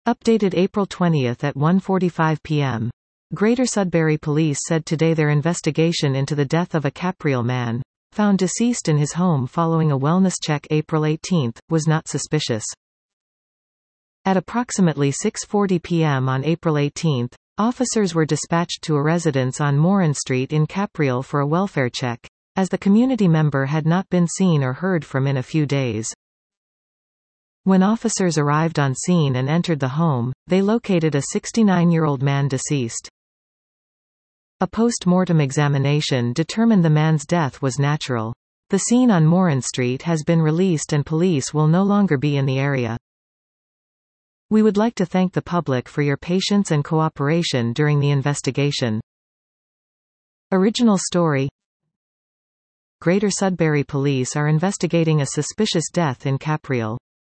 Updated April 20 at 1:45 p.m. Greater Sudbury Police said today their investigation into the death of a Capriol man, found deceased in his home following a wellness check April 18, was not suspicious. At approximately 6:40 p.m. on April 18, officers were dispatched to a residence on Morin Street in Capriol for a welfare check, as the community member had not been seen or heard from in a few days. When officers arrived on scene and entered the home, they located a 69-year-old man deceased. A post-mortem examination determined the man's death was natural. The scene on Morin Street has been released and police will no longer be in the area. We would like to thank the public for your patience and cooperation during the investigation. Original story. Greater Sudbury Police are investigating a suspicious death in Capriol.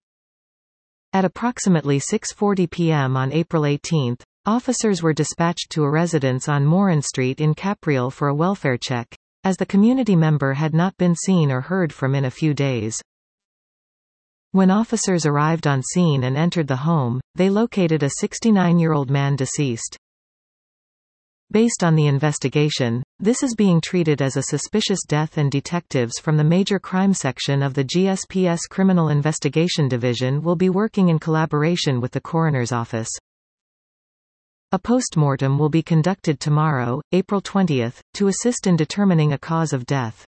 At approximately 6:40 p.m. on April 18, officers were dispatched to a residence on Morin Street in Capriol for a welfare check, as the community member had not been seen or heard from in a few days. When officers arrived on scene and entered the home, they located a 69-year-old man deceased. Based on the investigation, this is being treated as a suspicious death and detectives from the Major Crime Section of the GSPS Criminal Investigation Division will be working in collaboration with the coroner's office. A postmortem will be conducted tomorrow, April 20, to assist in determining a cause of death.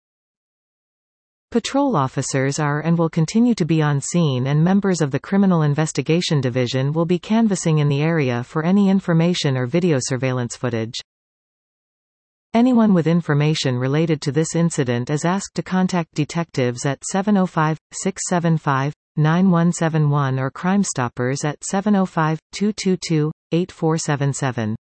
Patrol officers are and will continue to be on scene, and members of the Criminal Investigation Division will be canvassing in the area for any information or video surveillance footage. Anyone with information related to this incident is asked to contact detectives at 705-675-9171 or Crime Stoppers at 705-222-8477.